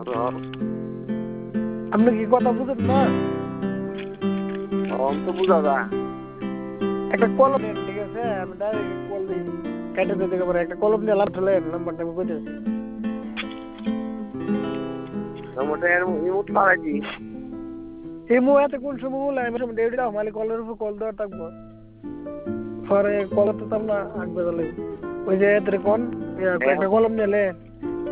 আপনি কি কথা বুঝেন না? তো বুঝা যা একটা কলম নেন, ঠিক আছে? আমি ডাইরেক্ট কল দিই, কেটে দিতে পারে। একটা কলম নিয়ে লাভ ঠেলে নাম্বারটা আমি কইতেছি। নম্বরটা ইমোট মারাইছি। এই মুহূর্তে কোন সময় বলে আমি সময় ডেউটি দাও মালিক কলের উপর কল দেওয়া থাকবো। পরে কল তো আমরা আগ বেজালে ওই যে এদের কোন একটা কলম নিলে